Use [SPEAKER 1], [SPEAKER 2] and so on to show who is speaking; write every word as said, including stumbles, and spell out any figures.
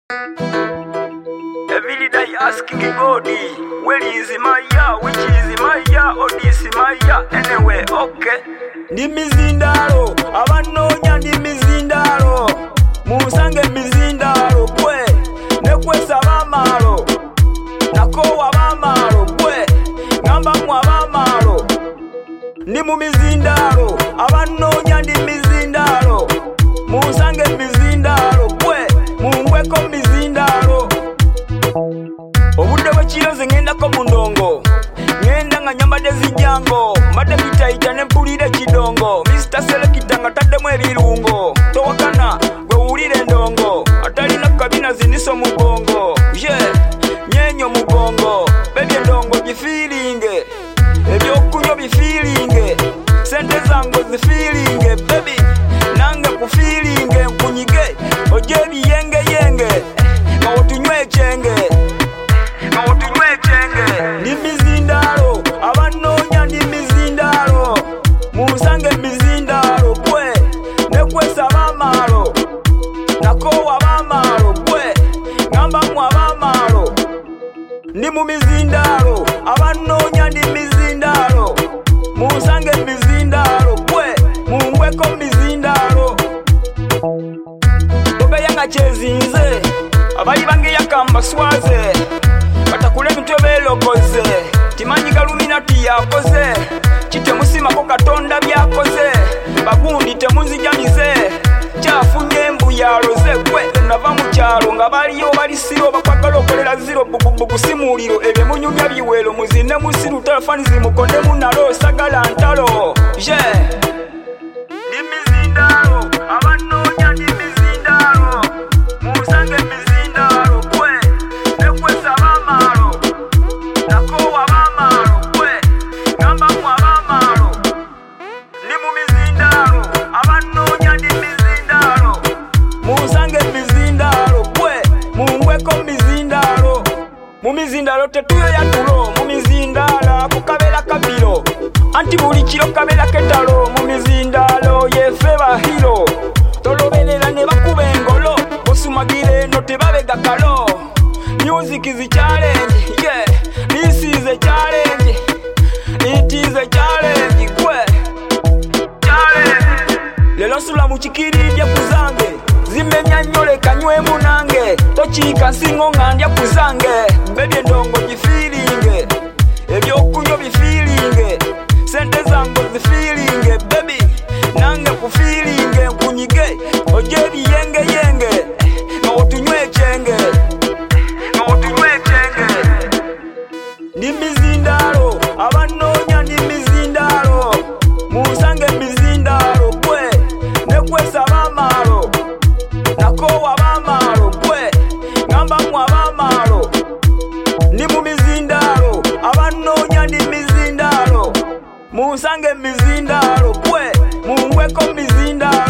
[SPEAKER 1] Every day asking God, where is my ya? Which is my ya? Or this is my ya? Anyway, okay. Ndi mizindaro, abanonya ndi mizindaro. Musange mizindaro, kwe. Nekwe sabamaro. Nako wabamaro, kwe. Ngamba mwabamaro. Ndi mu mizindaro, abanonya ndi mizindaro. Musange mizindaro, kwe. Mungweko mizindaro. Obude wekiroze ngenda ko mundongo. Ngenda nga nyambade zijango. Mbade mitayita ne mpulire kidongo. Mister Selekita nga taddemu ebirungo. Towakana gwe wulire ndongo. Atalina kabina ziniso mubongo. Yeah, nyenyo mubongo. Baby ndongo gifeelinge. Ebyokunywa bifeelinge. Sente zango zifeelinge. Baby nange kufeelinge nkunyige. Oje biyenge yenge. Nga otunywe chenge. Nga otunywe chenge. Ndi mizindaro, abanonya ndi mizindaro. Musange mizindaro kwe. Nekwe sabamaro. Nako wabamaro kwe. Ngamba mwabamaro. Ndi mu mizindaro, abanonya ndi mizindaro. Musange mizindaro kwe. Mungweko mizindaro. Tobe yanga chezinze. Abali bange yakamba swaze. Batakule mitwe belokoze. Timanyi Galuminati yakoze. Kite musima ko Katonda byakoze. Bagundi temunzijamize. Kyafunye mbu yaloze kwe. Nava mu kyalo nga baliyo balisiro bakwagala okolera zero bugubugu simuliro. Ebye munyumya biwelo muzine musiru telefoni zimukonde munalo sagala ntalo. Yeah. Ndi mizindaro, abanonya ndi mizindaro. Musange mizindaro kwe. Nekwe sabamaro. Nako wabamaro kwe. Ngamba mwabamaro. Ndi mu mizindaro, abanonya ndi mizindaro. Musange mizindaro kwe. Mungweko mizindaro. Mu mizindaro tetuyo ya tulo. Mu mizindala kukabela kabilo. Anti buli kiro kabela ketalo. Mu mizindalo yefe bahiro. Tolobelela ne bakuba engolo. Osumagire no tebabega kalo. Music is a challenge, yeah. This is a challenge. It is a challenge, kwe. Challenge. Lelo sula muchikiri ndya kuzange. Zimenya nyole kanywe munange. Tochika singo ngandya kuzange. Baby ndongo jifeelinge. Ebyokunywa bifeelinge. Sente zango zifeelinge. Baby nange kufeelinge nkunyige. Oje biyenge yenge. Nga otunywe chenge. Nga otunywe chenge. Ndi mizindaro, abanonya ndi mizindaro. Musange mizindaro kwe. Nekwe sabamaro. Nako wabamaro kwe. Ngamba mwabamaro. Ndi mu mizindaro, abanonya ndi mizindaro. Musange mizindaro kwe. Mungweko mizindaro.